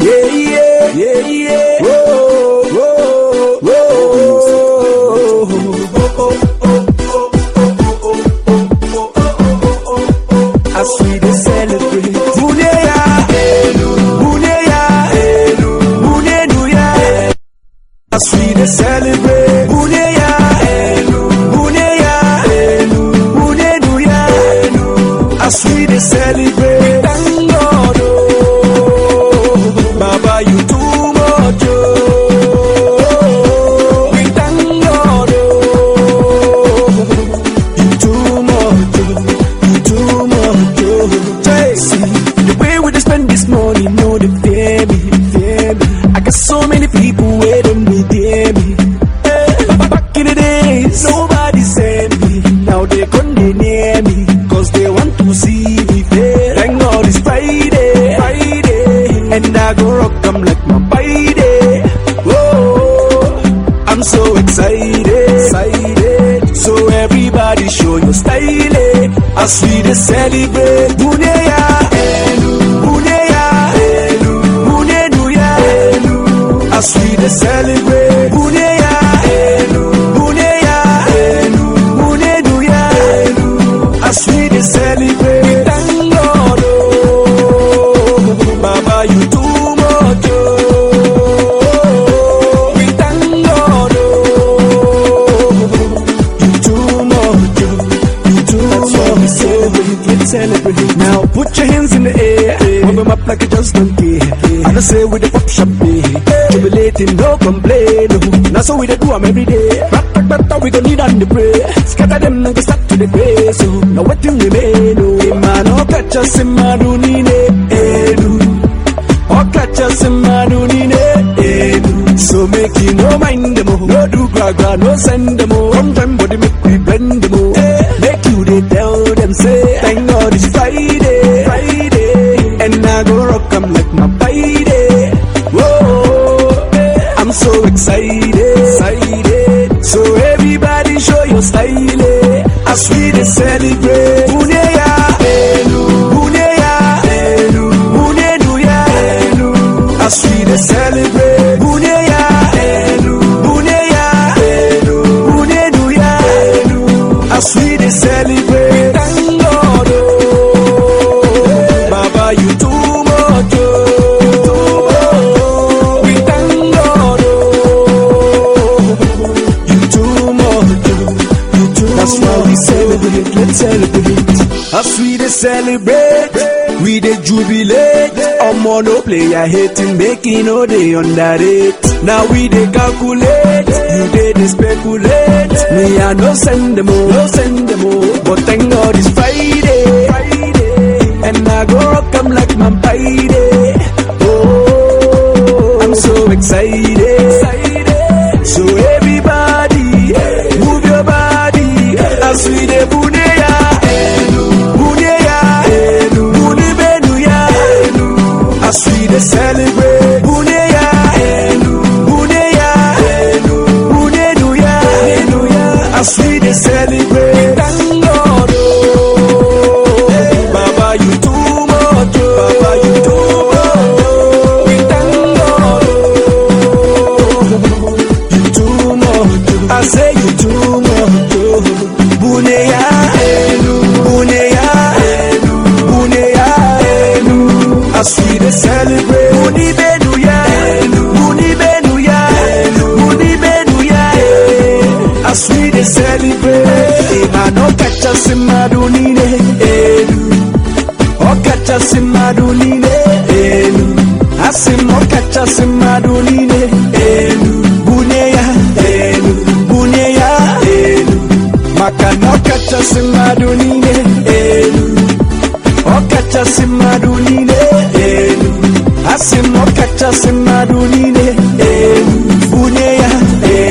Yeah, yeah, yeah, yeah. Whoa, whoa, whoa. As we dey celebrate, Buneya, Buneya, Buneya. As we dey celebrate, Buneya, Buneya, Buneya. As we dey celebrate, thank God, oh, Baba, you too much, oh. We thank God, oh, you too much, oh, you too much, oh. See, the way we just spend this money, no, they fear me, fear me. I got so many people waiting me, dear me. Back in the days, nobody sent me. Now they come near me, cause they want to see me fair. Thank God it's Friday, Friday, and I go rock them like my Friday. Whoa, I'm so excited, excited. So everybody show your style, as we dey celebrate. Buneya, Buneya, Buneya. As we dey celebrate, Buneya, Buneya, Buneya. As we dey celebrate, thank God, oh, Baba, you too much, oh. We thank God, oh, you too much, oh, you too much. That's why we celebrate, let's celebrate. Now put your hands in the air, move them up like you just don't care. I don't say with the pop champagne, jubilating, no complain. Now so we dey do them every day. But we gon' need on the pray. Scatter them and go start to the grace. So now what you remain? Oh, man, oh, catch us in Madunine, Edu. Oh, catch us in Madunine, Edu. So make you no mind them, oh. No do gra, no send them, oh. Come time, body make we blend them, oh. Make you they tell them, say, thank God it's Friday, Friday. And I go rock them like my Friday. Whoa, I'm so excited, excited. So everybody show your style, as we dey celebrate. Buneya, Buneya, Buneya. As we dey celebrate. Buneya, Buneya, Buneya. As we dey celebrate. Thank God, oh, Baba, you too much, oh. We thank God, oh, you too much, oh, you too much. That's why we celebrate, let's celebrate. As we dey celebrate, we dey jubilate. Omo no player hating, making no day underrate. Now we dey calculate, you dey speculate. Me I no send them all, no send them all. But thank God it's Friday, Friday, and I go rock 'em like my Friday. Oh, I'm so excited, excited. So everybody, move your body, as we dey Buneya, Buneya, Buneya. As we dey celebrate, Buneya, Buneya, Buneya. As we dey celebrate, thank God, oh, Baba, you too much, oh, Baba, you too much, oh. We thank God, oh, you too much, oh. I say you too much, oh. Buneya, Buneya, Buneya. As we dey celebrate, Buneya, Buneya, Buneya. As we dey celebrate, man, oh, catch us in Madunine, oh, catch us in Madunine, I say, oh, catch us in Madunine, Buneya, Buneya. Maka no catch us in Madunine, oh, catch us in Madunine, I say, oh, catch us in Madunine, Buneya,